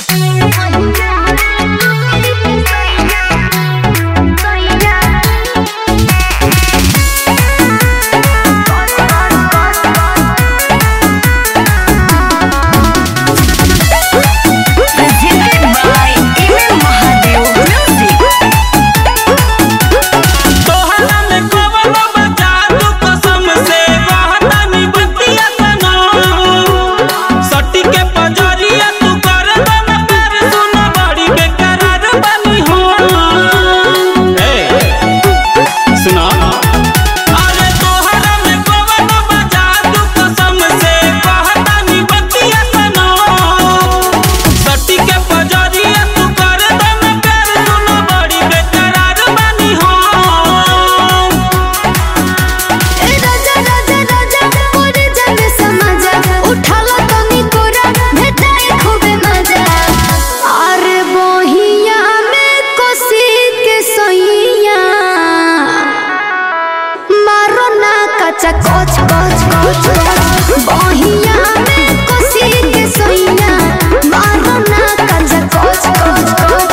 कच्चा कोच कोच कोच कोच बहिया में कोसी के सोइया मारो ना कच्चा कोच कोच कोच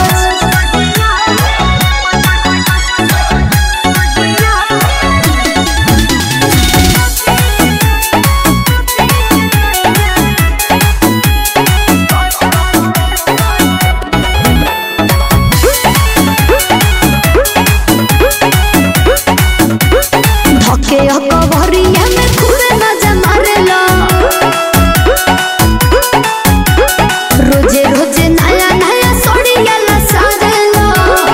कवरिया में खूबे मजा मारेला रोजे रोजे नया नया सोड़िया ला सारेला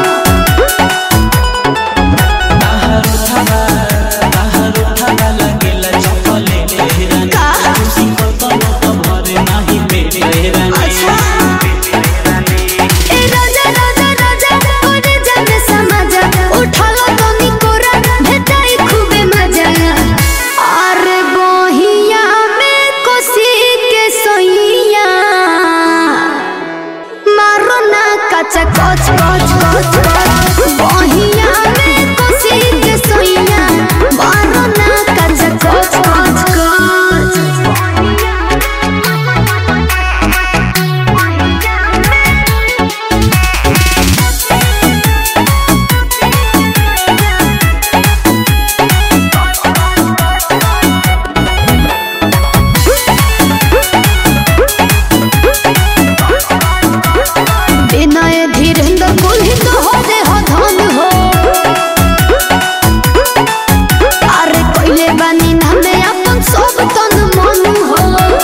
ताहर उठावा लगेला चॉकलेट हेरानी खुशी को तो भरे नाही पेट हेरानी ए राजा राजा राजा ओरे जाने समझा उठालो तो निकोरा भेटाई खूबे मजा अरे बहिया में कोसी के सोइया मारो ना कच्चा कोच कोच कोच कोच बहिया में कोसी के सोइया मारो ना कच्चा कोच कोच कोच विनय धीरेन्द्र कुल्ही तो हो दे हो धन हो अरे कोइले बानी नामे अपन सब तन मन हो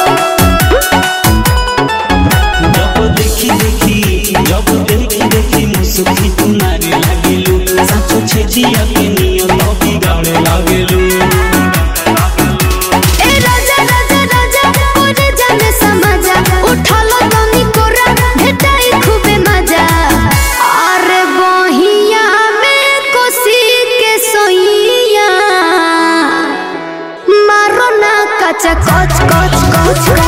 जब देखी मुसुकी तू नारी लागेलू साचो छेजिया के नियम बिगाड़े लागेलू ए राजा राजा राजा ओरे जाने समझा उठालो तो निकोरा भेटाई खूबे मजा अरे बहिया में कोसी के सोइया मारो ना कच्चा कोच कोच कोच